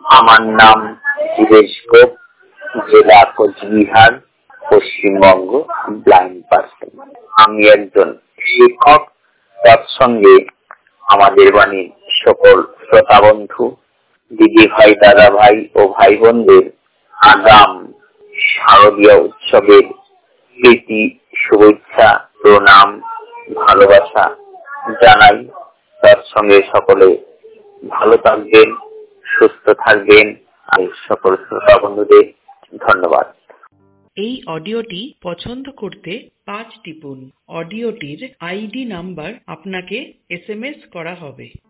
আমার নাম সুরেশ গোপ, জেলা কোচবিহার, পশ্চিমবঙ্গ, ব্লাইন্ড পার্সন। আমি একজন শিক্ষক, তৎসঙ্গে আমাদের বাণীর সকল শ্রোতা বন্ধু, দিদি ভাই, দাদা ভাই ও ভাই বোনদের আগাম শারদীয় উৎসবের প্রীতি, শুভেচ্ছা, প্রণাম, ভালোবাসা জানাই। তৎসঙ্গে সকলে ভালো থাকবেন, সুস্থ থাকবেন। আর সকল শ্রোতা বন্ধুদের ধন্যবাদ। এই অডিওটি পছন্দ করতে 5 টিপুন। অডিওটির আইডি নাম্বার আপনাকে SMS করা হবে।